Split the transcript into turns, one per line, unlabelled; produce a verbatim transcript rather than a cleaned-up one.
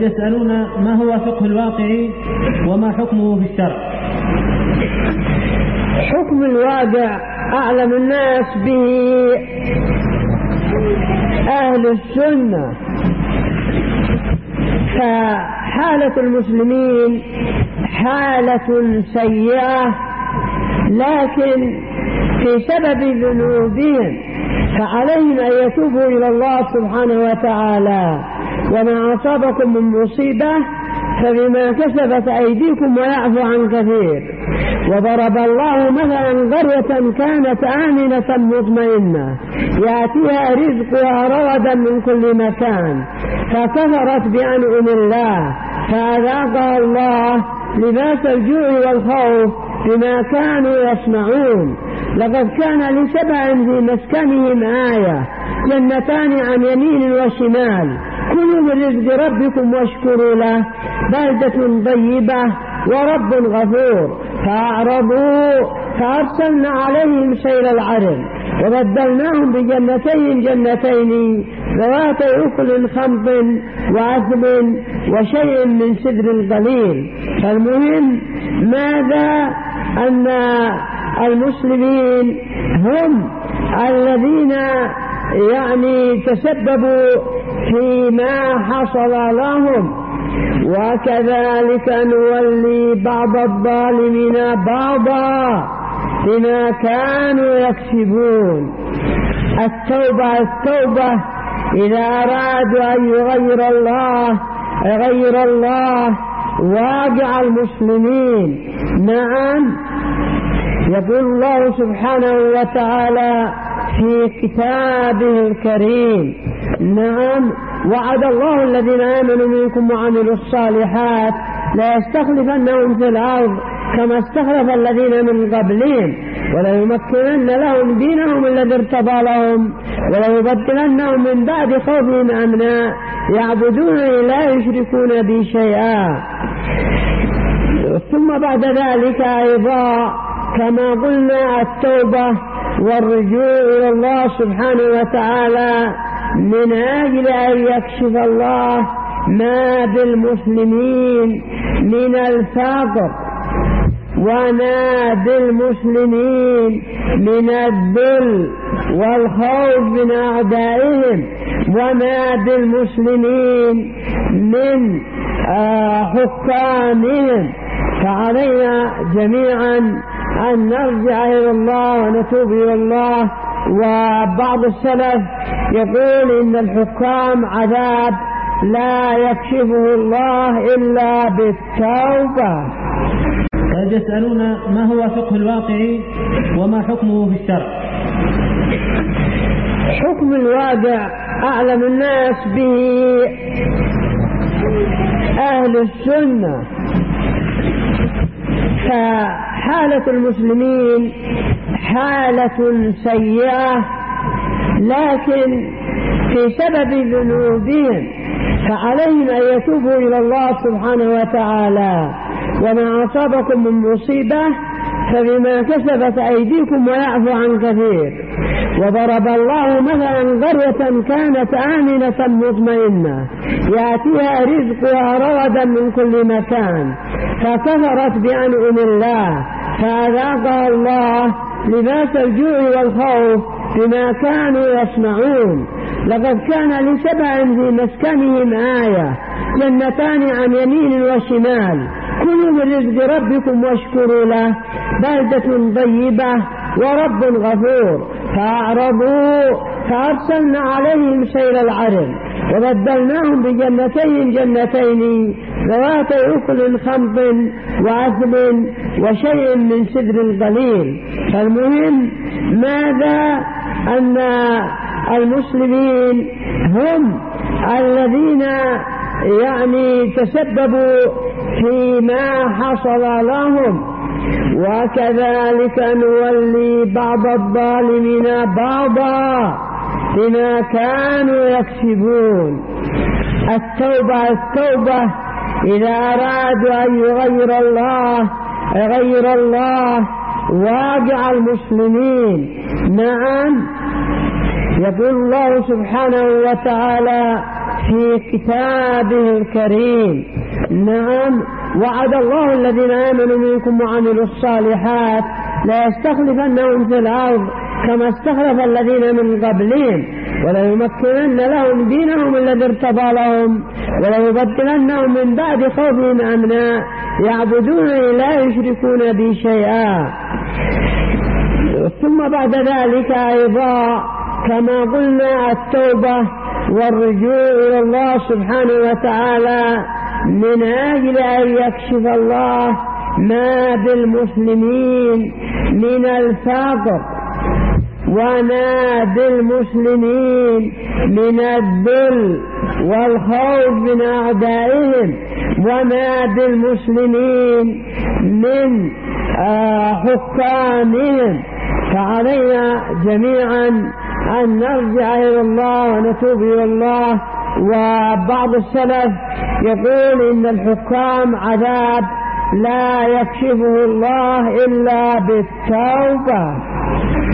قد يسألون ما هو فقه الواقع وما حكمه في الشرع.
حكم الواقع أعلم الناس به أهل السنة، فحالة المسلمين حالة سيئة، لكن في سبب ذنوبهم فعليهم أن يتوبوا إلى الله سبحانه وتعالى. وما أصابكم من مصيبة فبما كسبت أيديكم ويعفو عن كثير. وضرب الله مثلا قرية كانت آمنة مطمئنة يأتيها رزقها رغدا من كل مكان فكفرت بأنعم الله فأذاقها الله لباس الجوع والخوف بما كانوا يصنعون. لقد كان لسبع في مسكنهم آية جنتان عن يمين وشمال كلوا من رزق ربكم واشكروا له بلدة طيبة ورب غفور. فأعرضوا فأرسلنا عليهم سيل العرم وبدلناهم بجنتين جنتين ذواتي أكل خمط وعسل وشيء من سدر قليل. فالمهم ماذا؟ أن المسلمين هم الذين يعني تسببوا فيما حصل لهم، وكذلك نولي بعض الظالمين بعضا بما كانوا يكسبون. التوبة التوبة إذا أرادوا أن يغير الله يغير الله واقع المسلمين. نعم، يقول الله سبحانه وتعالى في كتابه الكريم: نعم، وعد الله الذين آمنوا منكم وعملوا الصالحات لا يستخلفنهم في الأرض كما استخلف الذين من قبلهم وليمكنن لهم دينهم الذي ارتضى لهم وليبدلنهم من بعد خوفهم أمنا يعبدونني لا يشركون بي شيئا. ثم بعد ذلك أيضا كما قلنا التوبة والرجوع إلى الله سبحانه وتعالى من أجل أن يكشف الله ما بالمسلمين من الفقر وما بالمسلمين من الذل والخوف من أعدائهم وما بالمسلمين من حكامهم. فعلينا جميعا أن نرجع إلى الله ونتوب إلى الله. وبعض السلف يقول إن الحكام عذاب لا يكشفه الله إلا بالتوبة.
قد يسألون ما هو فقه الواقع وما حكمه في الشرع.
حكم الواقع أعلم الناس به أهل السنة، فحالة المسلمين حالة سيئة، لكن في سبب ذنوبهم فعليهم أن يتوبوا إلى الله سبحانه وتعالى. وما أصابكم من مصيبة فبما كسبت أيديكم ويعفو عن كثير. وضرب الله مثلا قرية كانت آمنة مطمئنة يأتيها رزقها رغدا من كل مكان فكفرت بأنعم الله فأذاقها الله لباس الجوع والخوف بما كانوا يصنعون. لقد كان لسبع في مسكنهم آية جنتان عن يمين وشمال كلوا من رزق ربكم واشكروا له بلدة طيبة ورب غفور. فأعرضوا فأرسلنا عليهم سيل العرم وبدلناهم بجنتين جنتين ذواتي أكل خمط وعسل وشيء من سدر قليل. فالمهم ماذا؟ أن المسلمين هم الذين يعني تسببوا فيما حصل لهم، وكذلك نولي بعض الظالمين بعضا بما كانوا يكسبون. التوبة التوبة إذا أرادوا أن يغير الله يغير الله واقع المسلمين. نعم، يقول الله سبحانه وتعالى في كتابه الكريم. نعم، وعد الله الذين آمنوا منكم وعملوا الصالحات لا يستخلفنهم في الأرض كما استخلف الذين من قبلهم وليمكنن لهم دينهم الذي ارتضى لهم وليبدلنهم من بعد خوفهم أمنا يعبدونني لا يشركون بي شيئا. ثم بعد ذلك أيضا كما قلنا التوبة والرجوع إلى الله سبحانه وتعالى من أجل أن يكشف الله ما بالمسلمين من الفقر وما بالمسلمين من الذل والخوف من أعدائهم وما بالمسلمين من حكامهم. فعلينا جميعا أن نرجع إلى الله ونتوب إلى الله. وبعض السلف يقول إن الحكام عذاب لا يكشفه الله إلا بالتوبة.